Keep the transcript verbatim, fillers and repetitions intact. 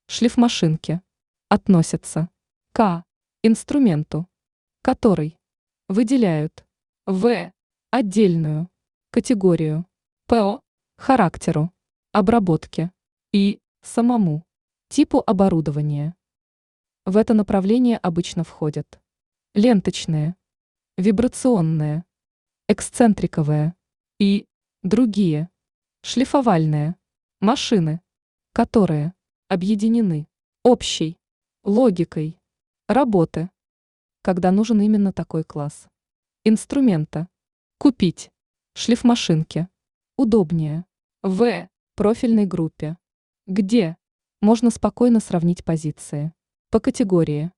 Шлифмашинки относятся к инструменту, который выделяют в отдельную категорию по характеру обработки и самому типу оборудования. В это направление обычно входят ленточные, вибрационные, эксцентриковые и другие шлифовальные машины, которые объединены общей логикой работы, когда нужен именно такой класс инструмента. Купить шлифмашинки удобнее в профильной группе, где можно спокойно сравнить позиции по категории